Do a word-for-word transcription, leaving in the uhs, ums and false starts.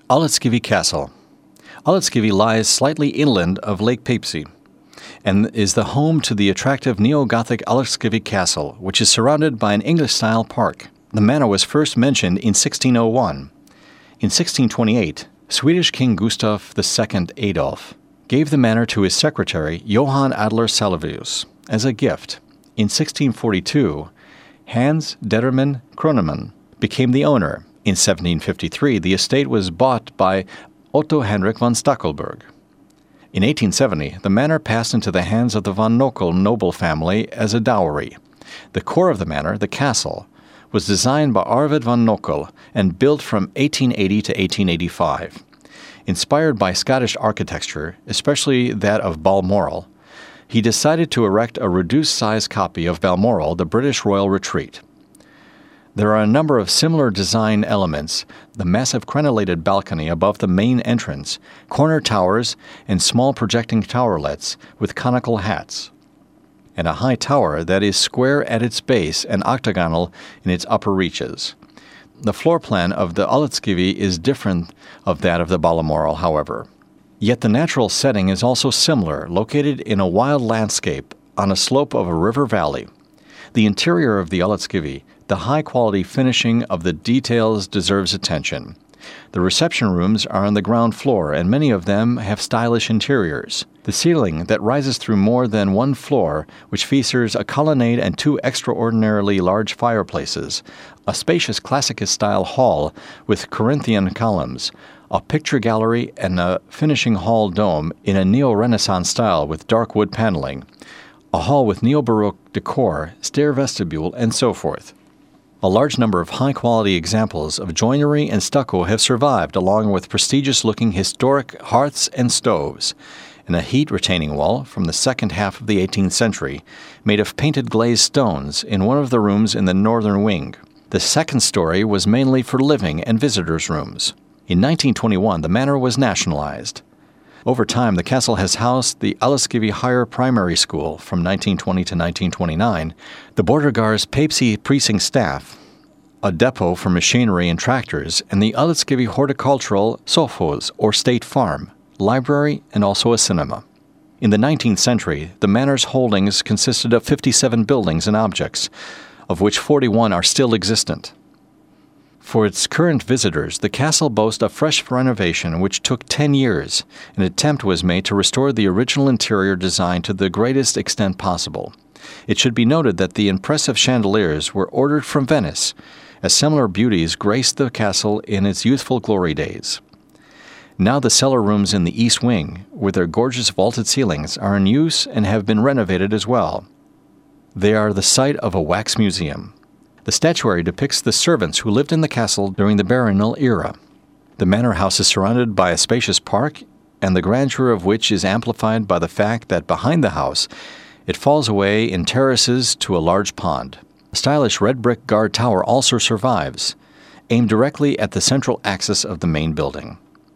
Alitskivi Castle. Alitskivi lies slightly inland of Lake Peipsi and is the home to the attractive neo-Gothic Alitskivi Castle, which is surrounded by an English-style park. The manor was first mentioned in sixteen oh one. In sixteen twenty-eight, Swedish King Gustav the Second Adolf gave the manor to his secretary, Johan Adler Salvius, as a gift. In sixteen forty-two, Hans Detterman Kroneman became the owner. In seventeen fifty-three, the estate was bought by Otto Henrik von Stackelberg. In eighteen seventy, the manor passed into the hands of the von Nockel noble family as a dowry. The core of the manor, the castle, was designed by Arvid von Nockel and built from eighteen eighty to eighteen eighty-five. Inspired by Scottish architecture, especially that of Balmoral, he decided to erect a reduced-size copy of Balmoral, the British royal retreat. There are a number of similar design elements: the massive crenellated balcony above the main entrance, corner towers, and small projecting towerlets with conical hats, and a high tower that is square at its base and octagonal in its upper reaches. The floor plan of the Alitskivi is different of that of the Balmoral, however. Yet the natural setting is also similar, located in a wild landscape on a slope of a river valley. The interior of the Alitskivi, the high-quality finishing of the details deserves attention. The reception rooms are on the ground floor, and many of them have stylish interiors. The ceiling that rises through more than one floor, which features a colonnade and two extraordinarily large fireplaces, a spacious Classicist-style hall with Corinthian columns, a picture gallery, and a finishing hall dome in a neo-Renaissance style with dark wood paneling, a hall with neo-Baroque decor, stair vestibule, and so forth. A large number of high-quality examples of joinery and stucco have survived, along with prestigious-looking historic hearths and stoves, and a heat-retaining wall from the second half of the eighteenth century, made of painted glazed stones, in one of the rooms in the northern wing. The second story was mainly for living and visitors' rooms. In nineteen twenty-one, the manor was nationalized. Over time, the castle has housed the Alitskivi Higher Primary School from nineteen twenty to nineteen twenty-nine, the Border Guards Peipsi precinct staff, a depot for machinery and tractors, and the Alitskivi Horticultural Sovkhoz, or State Farm, library, and also a cinema. In the nineteenth century, the manor's holdings consisted of fifty-seven buildings and objects, of which forty-one are still existent. For its current visitors, the castle boasts a fresh renovation which took ten years. An attempt was made to restore the original interior design to the greatest extent possible. It should be noted that the impressive chandeliers were ordered from Venice, as similar beauties graced the castle in its youthful glory days. Now the cellar rooms in the east wing, with their gorgeous vaulted ceilings, are in use and have been renovated as well. They are the site of a wax museum. The statuary depicts the servants who lived in the castle during the baronial era. The manor house is surrounded by a spacious park, and the grandeur of which is amplified by the fact that behind the house it falls away in terraces to a large pond. A stylish red brick guard tower also survives, aimed directly at the central axis of the main building.